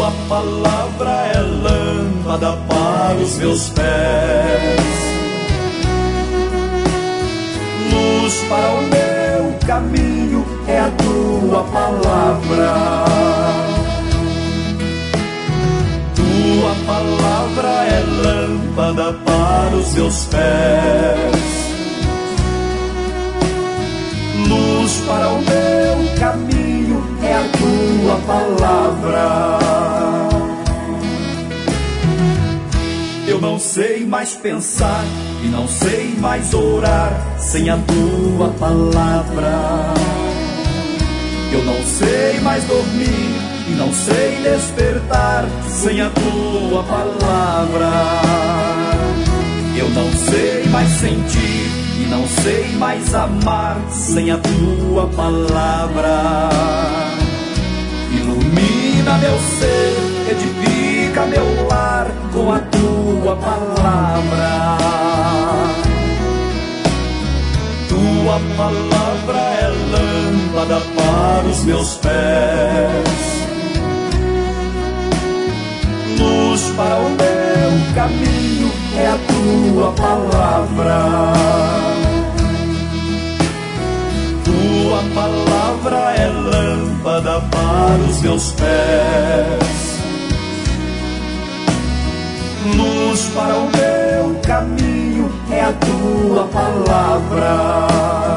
Tua palavra é lâmpada para os meus pés, luz para o meu caminho é a tua palavra. Tua palavra é lâmpada para os meus pés, luz para o meu caminho é a tua palavra. Eu não sei mais pensar e não sei mais orar sem a tua palavra. Eu não sei mais dormir e não sei despertar sem a tua palavra. Eu não sei mais sentir e não sei mais amar sem a tua palavra. Ilumina meu ser, edifica meu lar com a tua palavra. Tua palavra é lâmpada para os meus pés, luz para o meu caminho é a tua palavra. Tua palavra é lâmpada para os meus pés, luz para o meu caminho é a tua palavra.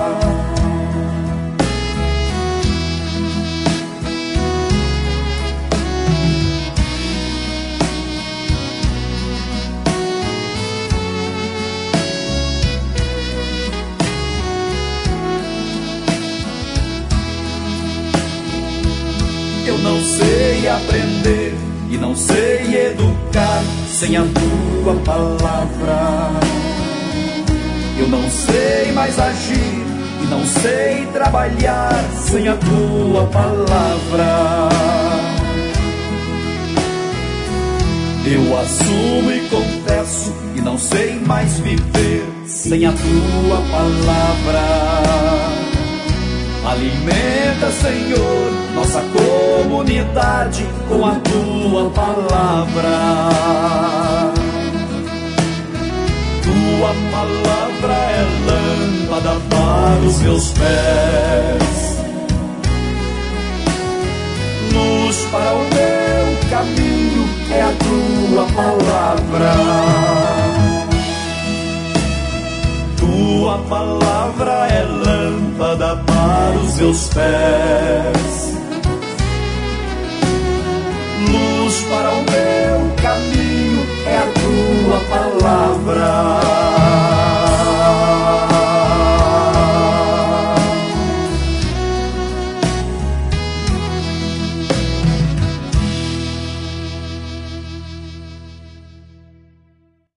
Eu não sei aprender e não sei educar sem a tua palavra. Eu não sei mais agir e não sei trabalhar sem a tua palavra. Eu assumo e confesso e não sei mais viver sem a tua palavra. Alimenta, Senhor, nossa comunidade com a tua palavra. Tua palavra é lâmpada para os meus pés, luz para o meu caminho é a tua palavra. Tua palavra é lâmpada para os meus pés, luz para o meu